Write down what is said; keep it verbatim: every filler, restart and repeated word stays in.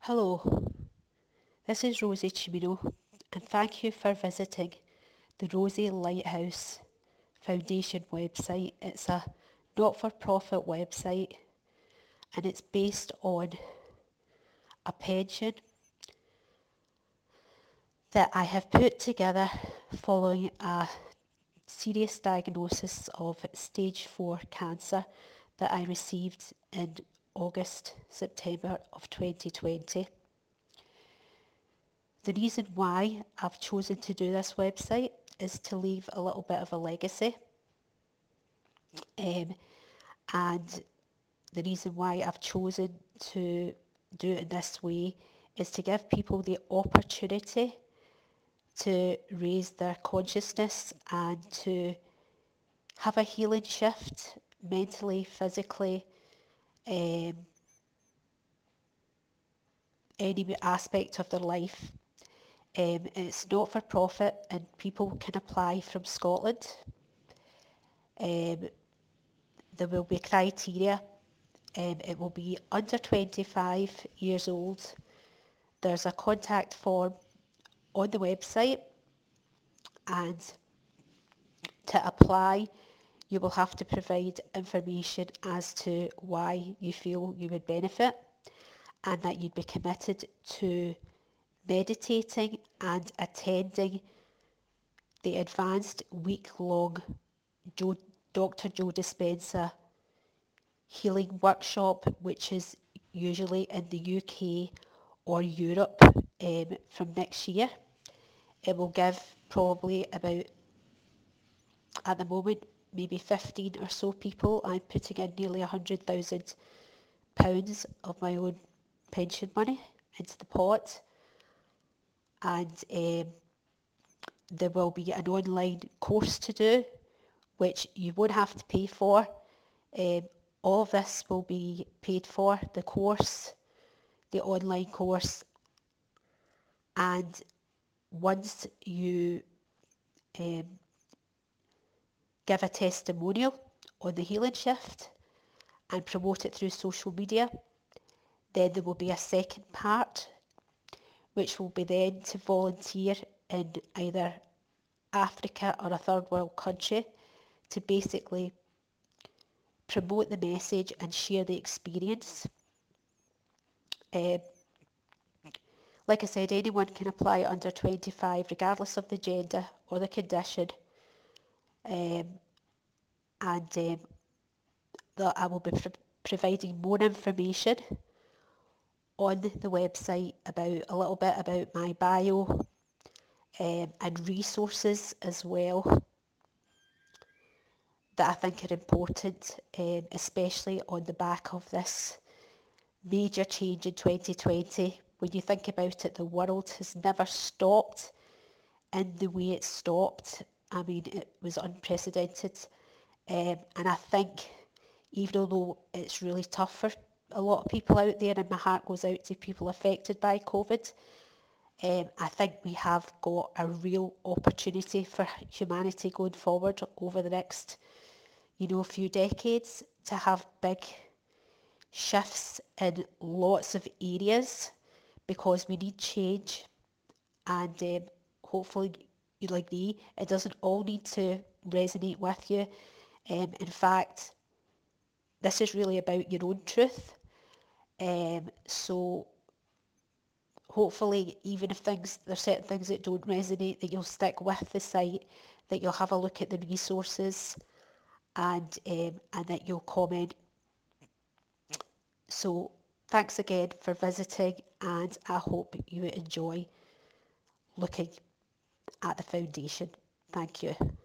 Hello, this is Rosie Chimino, and thank you for visiting the Rosie Lighthouse Foundation website. It's a not-for-profit website, and it's based on a pension that I have put together following a serious diagnosis of stage four cancer that I received in August, September of twenty twenty. The reason why I've chosen to do this website is to leave a little bit of a legacy. Um, and the reason why I've chosen to do it in this way is to give people the opportunity to raise their consciousness and to have a healing shift mentally, physically, um, any aspect of their life. Um, it's not for profit and people can apply from Scotland. Um, there will be criteria. Um, it will be under twenty-five years old. There's a contact form on the website, and to apply you will have to provide information as to why you feel you would benefit and that you'd be committed to meditating and attending the advanced week-long Joe, Doctor Joe Dispenza healing workshop, which is usually in the U K or Europe um, from next year. It will give probably about, at the moment, maybe fifteen or so people. I'm putting in nearly one hundred thousand pounds of my own pension money into the pot, and um, there will be an online course to do, which you won't have to pay for. Um, all of this will be paid for, the course, the online course, and once you um, give a testimonial on the healing shift and promote it through social media, then there will be a second part, which will be then to volunteer in either Africa or a third world country to basically promote the message and share the experience. Um, like I said, anyone can apply under twenty-five, regardless of the gender or the condition. Um, and um, that I will be pro- providing more information on the website about a little bit about my bio um, and resources as well that I think are important, um, especially on the back of this major change in twenty twenty. When you think about it, the world has never stopped in the way it stopped. I mean, it was unprecedented. Um, and I think, even though it's really tough for a lot of people out there, and my heart goes out to people affected by COVID, um, I think we have got a real opportunity for humanity going forward over the next, you know, few decades to have big shifts in lots of areas because we need change, and um, hopefully you like me, it doesn't all need to resonate with you. Um, in fact, this is really about your own truth. Um, so hopefully, even if things there's certain things that don't resonate, that you'll stick with the site, that you'll have a look at the resources, and um, and that you'll comment. So thanks again for visiting, and I hope you enjoy looking at the foundation. Thank you.